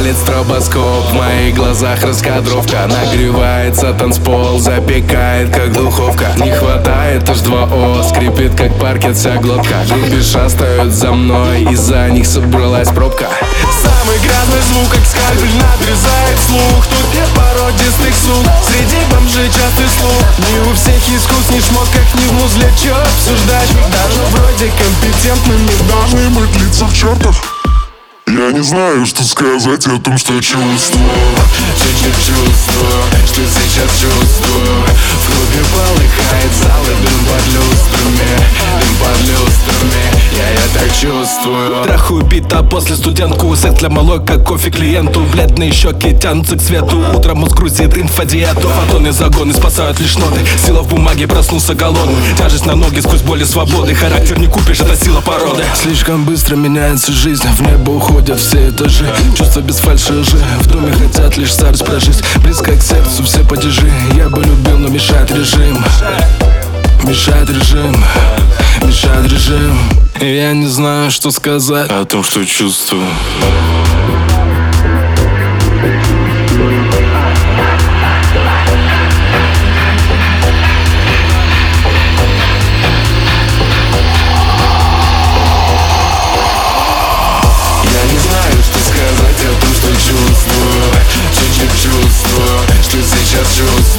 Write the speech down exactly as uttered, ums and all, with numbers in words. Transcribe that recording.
палит стробоскоп. В моих глазах раскадровка. Нагревается танцпол, запекает как духовка. Не хватает эйч два о, скрипит как паркет вся глотка. Группы шастают за мной, из-за них собралась пробка. Самый грязный звук, как скальпель надрезает слух. Тут нет породистых сук, среди бомжей частый слух. Не у всех искус, ни шмот, как ни в музле. Чё обсуждать, даже вроде компетентными должны быть лица в чертах. Я не знаю, что сказать о том, что чувствую. Чуть-чуть чувствую, что сейчас чувствую. В клубе полыхает зал и дым под люстрами. Дым под люстрами, я, я так чувствую. Трах убита после студентку. Секс для малой, как кофе клиенту. Бледные щеки тянутся к свету. Утром мозг грузит инфодиету. Фотоны загоны спасают лишь ноты. Сила в бумаге, проснулся голодный. Тяжесть на ноги сквозь боли свободы. Характер не купишь, это сила породы. Слишком быстро меняется жизнь, в небо уходят все этажи. Чувства без фальши лжи, в доме хотят лишь старость прожить. Близко к сердцу все падежи. Я бы любил, но мешает режим. Мешает режим, мешает режим. И я не знаю, что сказать о том, что чувствую. Чувствую, чуть-чуть чувствую, что сейчас чувствую.